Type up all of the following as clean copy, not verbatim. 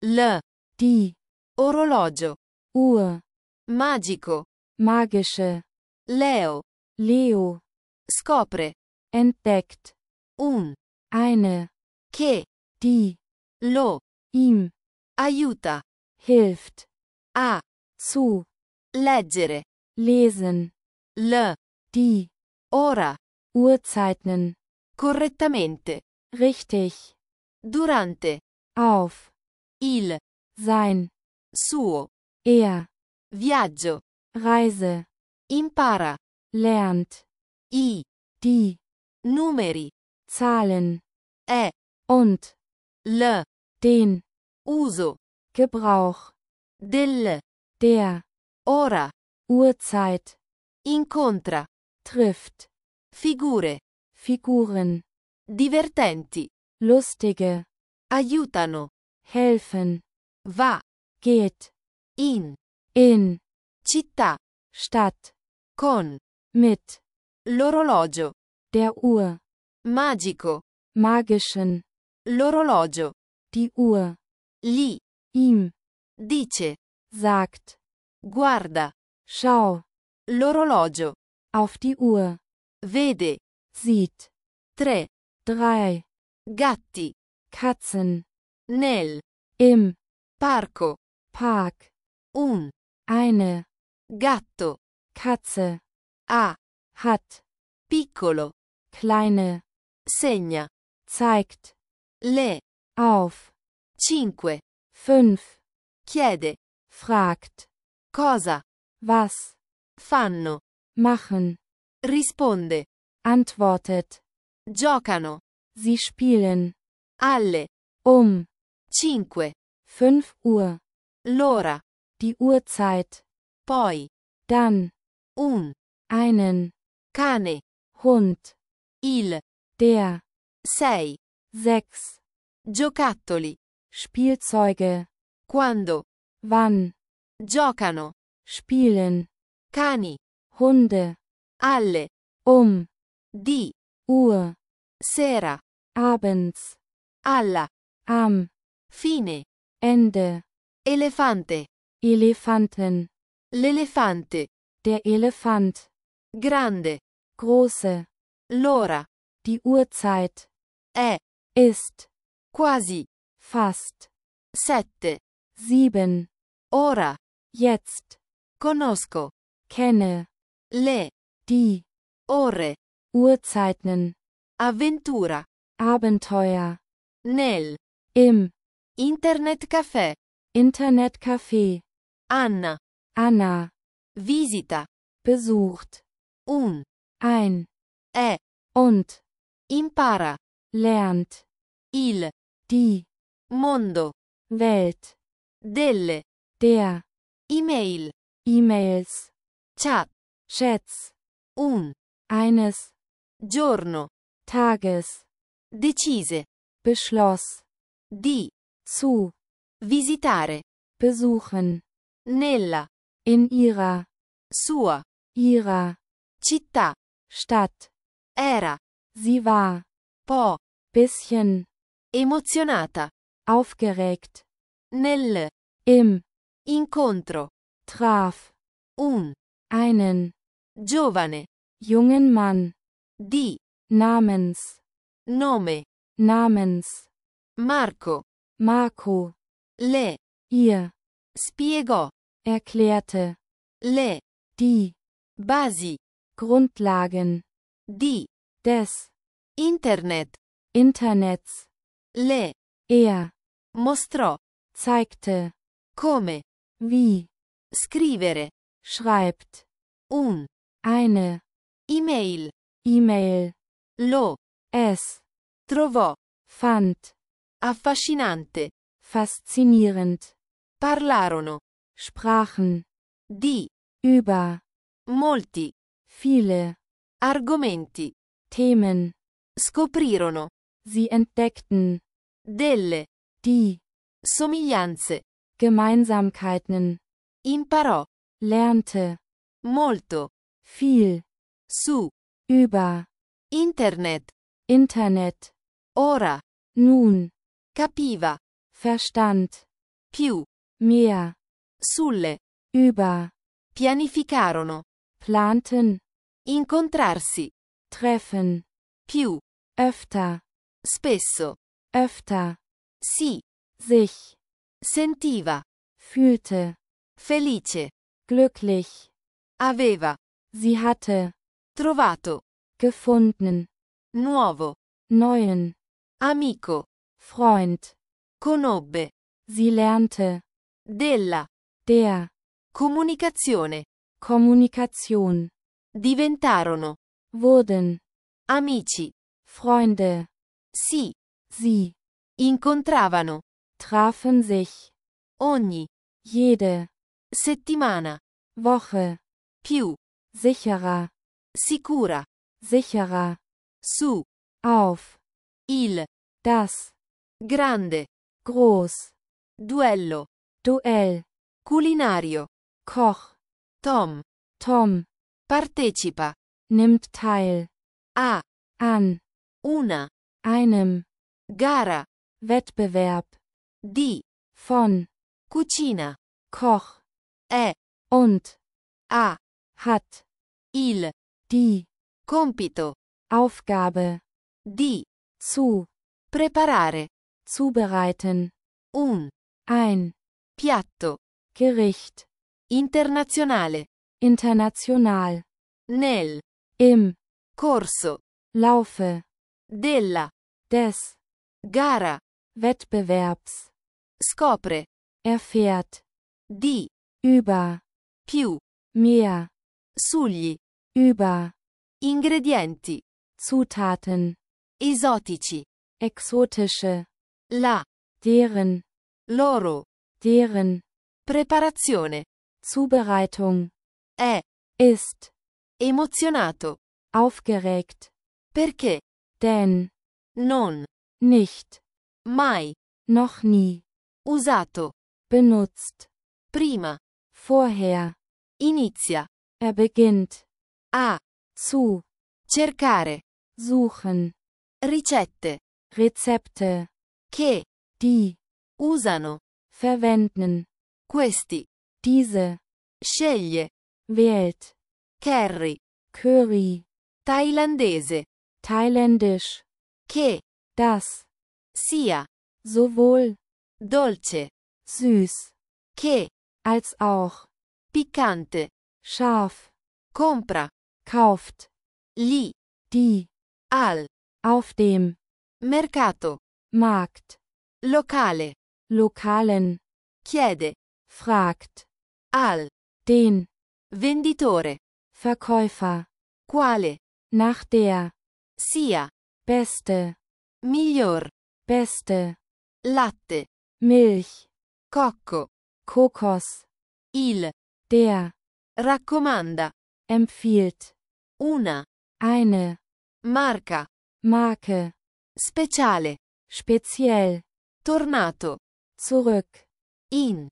Die, orologio, Uhr, magico, magische, Leo, Leo, scopre, entdeckt, eine, che, die, lo, ihm, aiuta, hilft, a, zu, leggere, lesen, die, ora, Uhrzeiten, correttamente, richtig, durante, auf, il, sein, suo, viaggio, Reise, impara, lernt, i, die, numeri, Zahlen, und, den, uso, Gebrauch, del, der, ora, Uhrzeit, incontra, trifft, figure, Figuren, divertenti, lustige, aiutano, helfen, va, geht, in, città, Stadt, con, mit, l'orologio, der Uhr, magico, magischen, l'orologio, die Uhr, gli, ihm, dice, sagt, guarda, schau, l'orologio, auf die Uhr, vede, sieht, 3 gatti, Katzen, nel, im, parco, Park, eine, gatto, Katze, hat, piccolo, kleine, segna, zeigt, auf, 5, chiede, fragt, cosa, was, fanno, machen, risponde, antwortet, giocano, sie spielen, alle, 5 Uhr, l'ora, die Uhrzeit, poi, dann, einen, cane, Hund, il, der, 6 giocattoli, Spielzeuge, quando, wann, giocano, spielen, cani, Hunde, alle, di, Uhr, sera, abends, alla, am, fine, Ende, elefante, Elefanten, l'elefante, der Elefant, grande, große, l'ora, die Uhrzeit, è, ist, quasi, fast, 7 ora, jetzt, conosco, kenne, die, ore, Uhrzeiten, avventura, Abenteuer, nel, im, internet caffè, Internetcafé, Anna, visita, besucht, ein, und, impara, lernt, die, mondo, Welt, delle, der, email, E-Mails, chat, Chats, eines, giorno, tages, decise, beschloss, di, zu, visitare, besuchen, nella, in ihrer, sua, ihrer, città, Stadt, era, sie war, po', bisschen, emozionata, aufgeregt, nel, im, incontro, traf, einen, giovane, jungen Mann, di, namens, namens, Marco, Marco, ihr, spiegò, erklärte, die, basi, Grundlagen, di, des, internet, Internets, er, mostrò, zeigte, come, wie, scrivere, schreibt, eine, email, E-Mail, es, trovò, fand, affascinante, faszinierend, parlarono, sprachen, di, über, molti, viele, argomenti, Themen, scoprirono, sie entdeckten, delle, die, somiglianze, Gemeinsamkeiten, imparò, lernte, molto, viel, su, über, internet, Internet, ora, nun, capiva, verstand, più, mehr, sulle, über, pianificarono, planten, incontrarsi, treffen, più, öfter, spesso, öfter, sì, sich, sentiva, fühlte, felice, glücklich, aveva, sie hatte, trovato, gefunden, nuovo, neuen, amico, Freund, conobbe, sie lernte, della, der, comunicazione, Kommunikation, diventarono, wurden, amici, Freunde, sì, sie, incontravano, trafen sich, ogni, jede, settimana, Woche, più, sicherer, sicura, sicherer, su, auf, il, das, grande, groß, duello, Duell, culinario, Koch, Tom, Tom, partecipa, nimmt teil, a, an, una, einem, gara, Wettbewerb, di, von, cucina, Koch, è, und, ha, hat, il, die, compito, Aufgabe, di, zu, preparare, zubereiten, un, ein, piatto, Gericht, internazionale, international, nel, im, corso, Laufe, della, des, gara, Wettbewerbs, scopre, erfährt, di, über, più, mehr, sugli, über, ingredienti, Zutaten, esotici, exotische, la, deren, loro, deren, preparazione, Zubereitung, è, ist, emozionato, aufgeregt, perché, denn, non, nicht, mai, noch nie, usato, benutzt, prima, vorher, inizia, beginnt, a, zu, cercare, suchen, ricette, Rezepte, che, die, usano, verwenden, questi, diese, sceglie, wählt, curry, Curry, thailandese, thailändisch, che, das, sia, sowohl, dolce, süß, che, als auch, piccante, scharf, compra, kauft, lì, die, al, auf dem, mercato, Markt, locale, lokalen, chiede, fragt, al, den, venditore, Verkäufer, quale, nach der, sia, beste, miglior, beste, latte, Milch, cocco, Kokos, il, der, raccomanda, empfiehlt, una, eine, marca, Marke, speciale, speziell, tornato, zurück, in,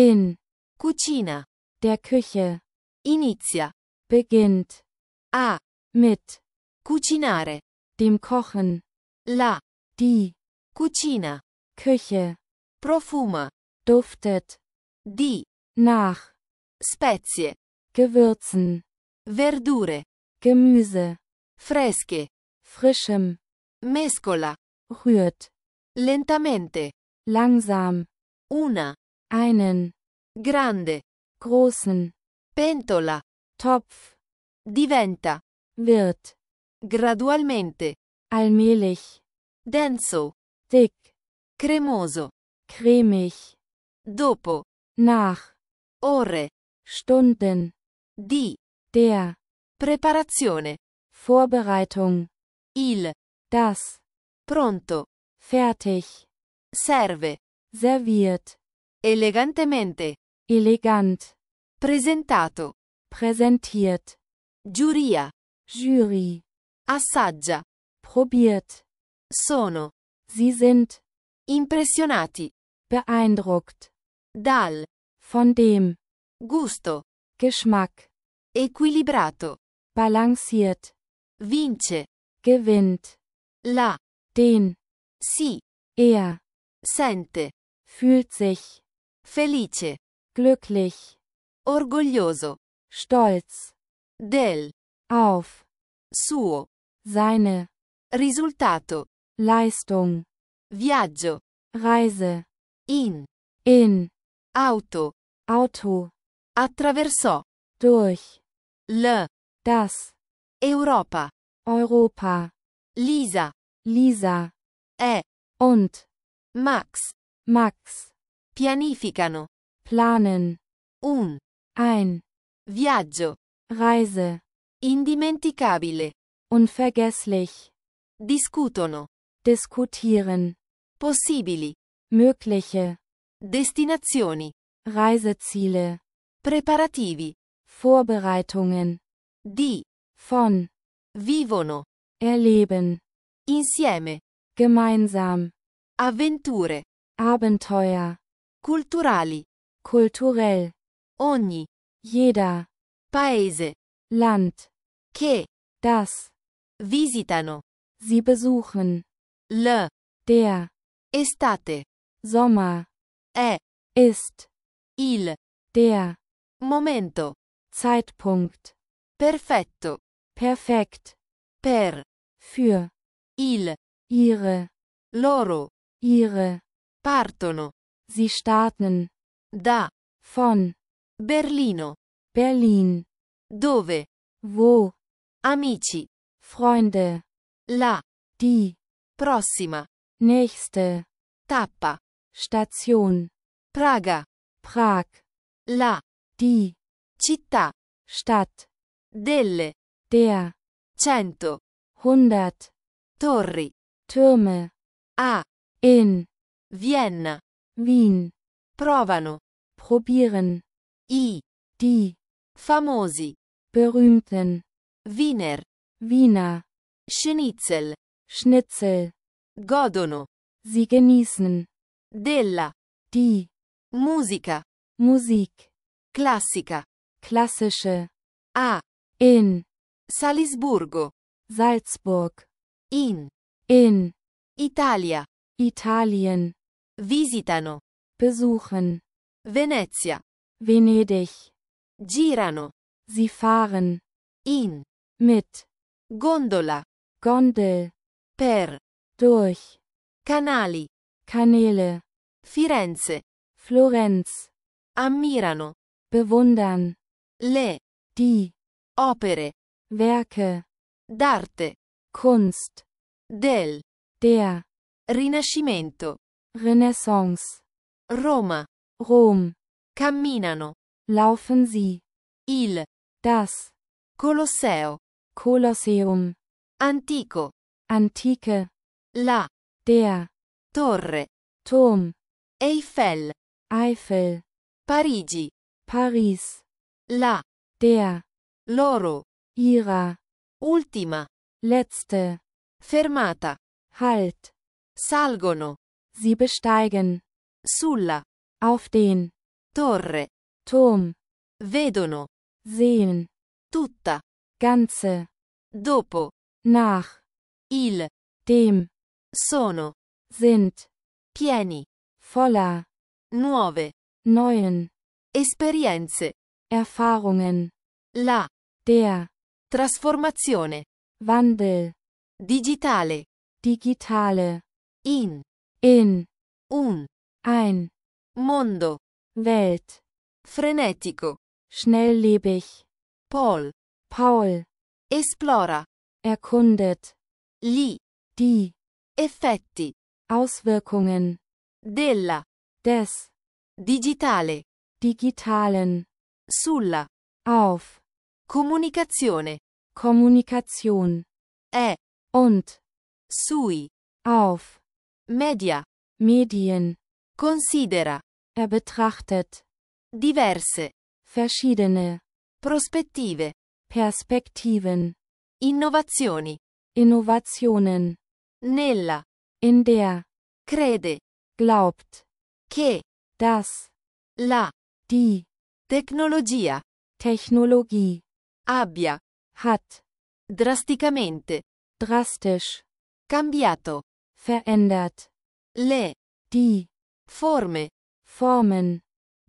cucina, der Küche, inizia, beginnt, a, mit, cucinare, dem Kochen, la, die, cucina, Küche, profuma, duftet, di, nach, spezie, Gewürzen, verdure, Gemüse, fresche, frischem, mescola, rührt, lentamente, langsam, una, einen, grande, großen, pentola, Topf, diventa, wird, gradualmente, allmählich, denso, dick, cremoso, cremig, dopo, nach, ore, Stunden, di, der, preparazione, Vorbereitung, il, das, pronto, fertig, serve, serviert, elegantemente, elegant, presentato, präsentiert, giuria, Jury, assaggia, probiert, sono, sie sind, impressionati, beeindruckt, dal, von dem, gusto, Geschmack, equilibrato, balanciert, vince, gewinnt, la, den, si, er, sente, fühlt sich, Felice. glücklich, Orgoglioso. stolz, Del. auf, Suo. seine, Risultato. Leistung, Viaggio. Reise, In. in, Auto. Auto, Attraversò. durch, L. das, Europa. Europa, Lisa. Lisa, E. und, Max. Max, Pianificano. planen, Un. ein, Viaggio. Reise, Indimenticabile. unvergesslich, Discutono. diskutieren, Possibili. mögliche, Destinazioni. Reiseziele, Preparativi. Vorbereitungen, Di. von, Vivono. erleben, Insieme. gemeinsam, Avventure. Abenteuer, Culturali. kulturell, Ogni. jeder, Paese. Land, Che. das, Visitano. sie besuchen, L. der, Estate. Sommer, È. ist, Il. der, Momento. Zeitpunkt, Perfetto. perfekt, Per. für, Il. ihre, Loro. ihre, Partono. sie starten, Da. von, Berlino. Berlin, Dove. wo, Amici. Freunde, La. die, Prossima. nächste, Tappa. Station, Praga. Prag, La. die, Città. Stadt, Delle. der, 100. 100, Torri. Türme, A. in, Vienna. Wien, Provano. probieren, I. die, Famosi. berühmten, Wiener. Wiener, Schnitzel. Schnitzel, Godono. sie genießen, Della. die, Musica. Musik, Classica. klassische, A. in, Salisburgo. Salzburg, In. in, Italia. Italien, Visitano. besuchen, Venezia. Venedig, Girano. sie fahren, In. mit, Gondola. Gondel, Per. durch, Canali. Kanäle, Firenze. Florenz, Ammirano. bewundern, Le. die, Opere. Werke, D'arte. Kunst, Del. der, Rinascimento. Renaissance, Roma. Rom, Camminano. laufen sie, Il. das, Colosseo. Kolosseum, Antico. Antike, La. der, Torre. Turm, Eiffel. Eifel, Parigi. Paris, La. der, Loro. ihrer, Ultima. letzte, Fermata. Halt, Salgono. sie besteigen, Sulla. auf den, Torre. Turm, Vedono. sehen, Tutta. ganze, Dopo. nach, Il. dem, Sono. sind, Pieni. voller, Nuove. neuen, Esperienze. Erfahrungen, La. der, Trasformazione. Wandel, Digitale. digitale, In. in, Un. ein, Mondo. Welt, Frenetico. schnelllebig, Paul. Paul, Esplora. erkundet, Gli. die, Effetti. Auswirkungen, Della. des, Digitale. digitalen, Sulla. auf, Comunicazione. Kommunikation, È. und, Sui. auf, Media. Medien, Considera. betrachtet, Diverse. verschiedene, Prospettive. Perspektiven, Innovazioni. Innovationen, Nella. in der, Crede. glaubt, Che. dass, La. die, Tecnologia. Technologie, Abbia. hat, Drasticamente. drastisch, Cambiato. verändert, Le. die, Forme. Formen,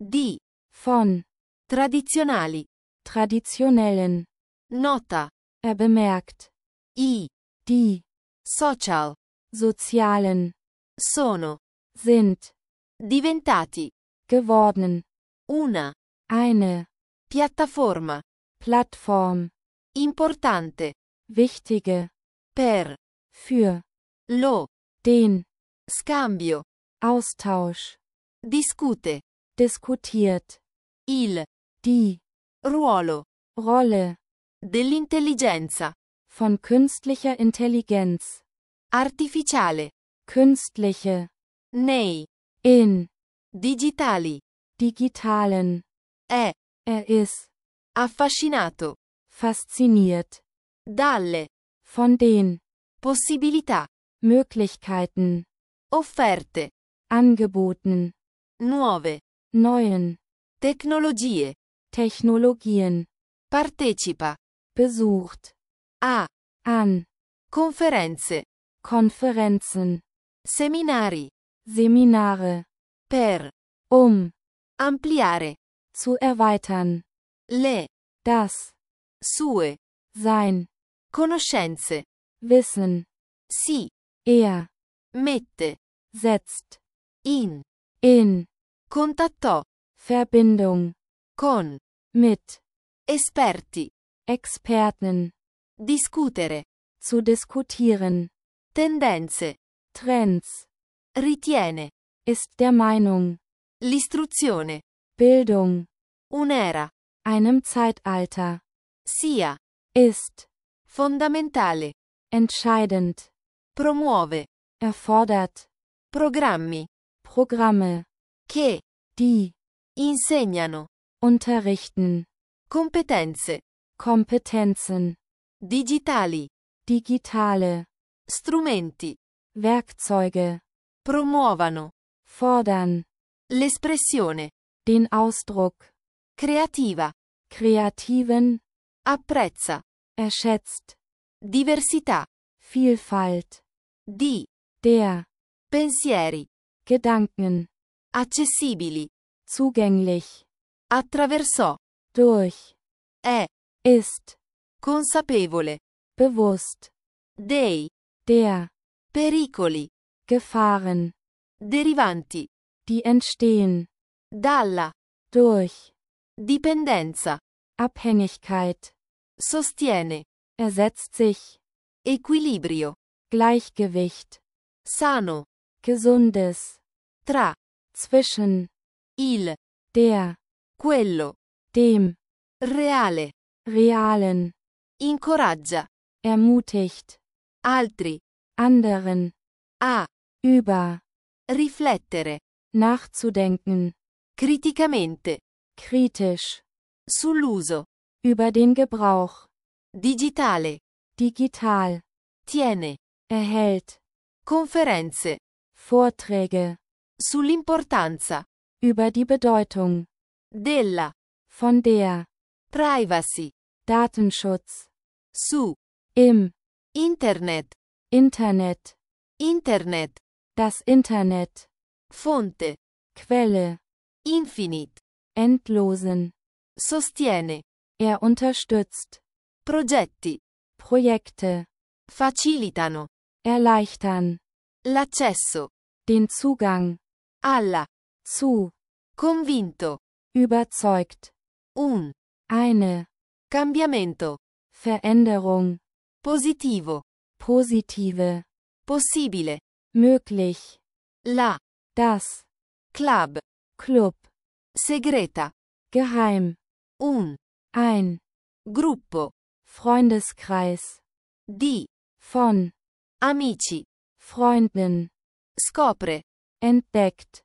di, von, tradizionali, traditionellen, nota, bemerkt, i, die, social, sozialen, sono, sind, diventati, geworden, una, eine, piattaforma, Plattform, importante, wichtige, per, für, lo, den, scambio, Austausch, discute, diskutiert, il, die, ruolo, Rolle, dell'intelligenza, von künstlicher Intelligenz, artificiale, künstliche, nei, in, digitali, digitalen, è, ist, affascinato, fasziniert, dalle, von den, possibilità, Möglichkeiten, offerte, angeboten, nuove, neuen, tecnologie, Technologien, partecipa, besucht, a, an, conferenze, Konferenzen, seminari, Seminare, per, ampliare, zu erweitern, le, das, sue, sein, conoscenze, Wissen, si, mette, setzt, in, contattò, Verbindung, con, mit, esperti, Experten, discutere, zu diskutieren, tendenze, Trends, ritiene, ist der Meinung, l'istruzione, Bildung, un'era, einem Zeitalter, sia, ist, fondamentale, entscheidend, promuove, erfordert, programmi, Programme, che, die, insegnano, unterrichten, competenze, Kompetenzen, digitali, digitale, strumenti, Werkzeuge, promuovano, fordern, l'espressione, den Ausdruck, creativa, kreativen, apprezza, schätzt, diversità, Vielfalt, di, der, pensieri, Gedanken, accessibili, zugänglich, attraversò, durch, è, ist, consapevole, bewusst, dei, der, pericoli, Gefahren, derivanti, die entstehen, dalla, durch, dipendenza, Abhängigkeit, sostiene, ersetzt sich, equilibrio, Gleichgewicht, sano, gesundes, tra, zwischen, il, der, quello, dem, reale, realen, incoraggia, ermutigt, altri, anderen, a, über, riflettere, nachzudenken, criticamente, kritisch, sull'uso, über den Gebrauch, digitale, digital, tiene, erhält, conferenze, Vorträge, sull'importanza, über die Bedeutung, della, von der, privacy, Datenschutz, su, im, internet, Internet, internet, das Internet, fonte, Quelle, infinite, endlosen, sostiene, unterstützt, progetti, Projekte, facilitano, erleichtern, l'accesso, den Zugang, alla, zu, convinto, überzeugt, eine, cambiamento, Veränderung, positivo, positive, possibile, möglich, la, das, club, Club, segreta, geheim, ein, gruppo, Freundeskreis, di, von, amici, Freunden, scopre, entdeckt,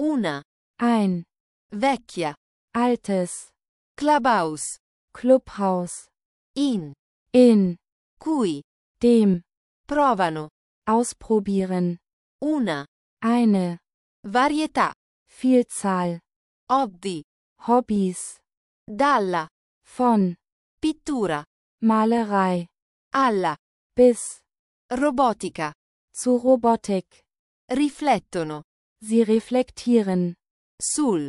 ein, vecchia, altes, clubhouse, Clubhaus, in, cui, dem, provano, ausprobieren, eine, varietà, Vielzahl, Hobbys, dalla, von, pittura, Malerei, alla, bis, robotica, zu Robotik, riflettono, sie reflektieren, sul,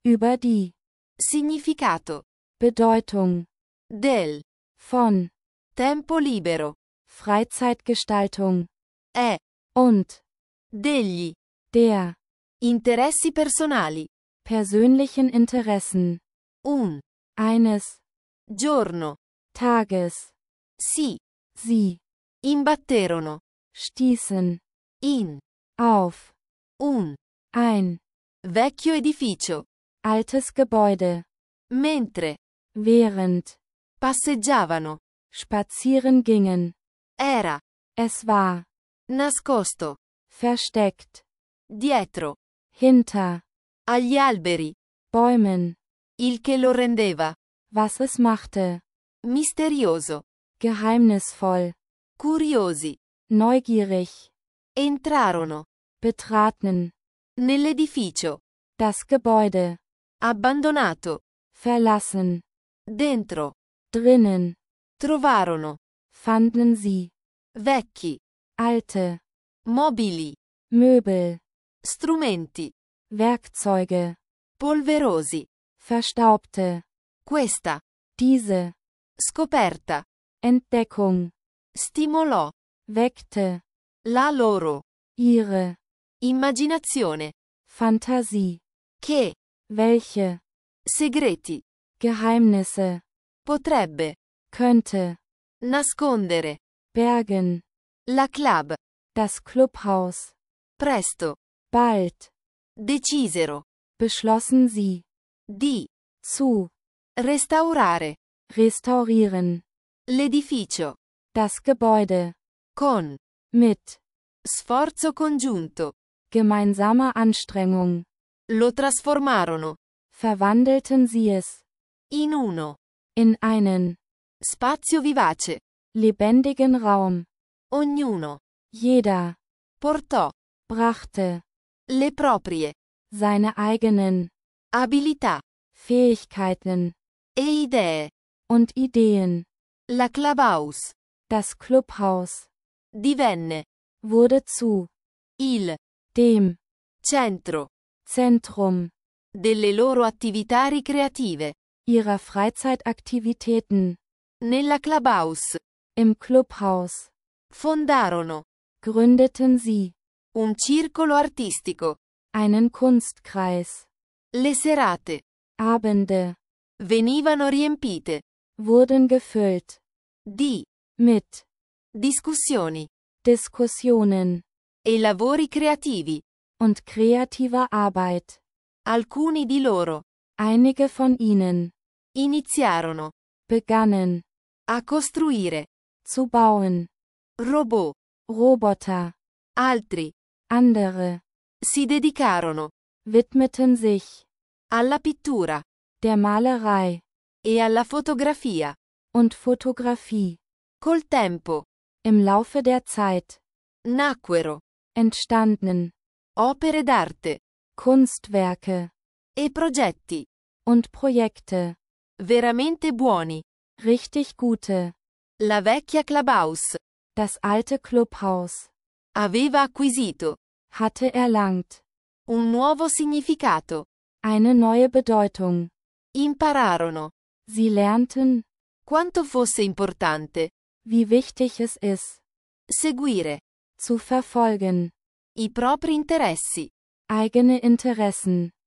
über die, significato, Bedeutung, del, von, tempo libero, Freizeitgestaltung, è, und, degli, der, interessi personali, persönlichen Interessen, un, eines, giorno, Tages, si, sie, imbatterono, stießen, in, auf, un, ein, vecchio edificio, altes Gebäude, mentre, während, passeggiavano, spazieren gingen, era, es war, nascosto, versteckt, dietro, hinter, agli alberi, Bäumen, il che lo rendeva, was es machte, misterioso, geheimnisvoll, curiosi, neugierig, entrarono, betraten, nell'edificio, das Gebäude, abbandonato, verlassen, dentro, drinnen, trovarono, fanden sie, vecchi, alte, mobili, Möbel, strumenti, Werkzeuge, polverosi, verstaubte, questa, diese, scoperta, Entdeckung, stimolò, weckte, la loro, ihre, immaginazione, Fantasie, che, welche, segreti, Geheimnisse, potrebbe, könnte, nascondere, bergen, la club, das Clubhaus, presto, bald, decisero, beschlossen sie, di, zu, restaurare, restaurieren, l'edificio, das Gebäude, con, mit, sforzo congiunto, gemeinsamer Anstrengung, lo trasformarono, verwandelten sie es, in uno, in einen, spazio vivace, lebendigen Raum, ognuno, jeder, portò, brachte, le proprie, seine eigenen, abilità, Fähigkeiten, e idee, und Ideen, la clubhouse, das Clubhaus, divenne, wurde zu, il, dem, centro, Zentrum, delle loro attività ricreative, ihrer Freizeitaktivitäten, nella clubhouse, im Clubhaus, fondarono, gründeten sie, un circolo artistico, einen Kunstkreis, le serate, Abende, venivano riempite, wurden gefüllt, di, mit, discussioni, Diskussionen, e lavori creativi, und kreativer Arbeit, alcuni di loro, einige von ihnen, iniziarono, begannen, a costruire, zu bauen, robot, Roboter, altri, andere, si dedicarono, widmeten sich, alla pittura, der Malerei, e alla fotografia, und Fotografie, col tempo, im Laufe der Zeit, nacquero, entstanden, opere d'arte, Kunstwerke, e progetti, und Projekte, veramente buoni, richtig gute, la vecchia clubhouse, das alte Clubhaus, aveva acquisito, hatte erlangt, un nuovo significato, eine neue Bedeutung, impararono, sie lernten, quanto fosse importante, wie wichtig es ist, seguire, zu verfolgen, i propri interessi, eigene Interessen,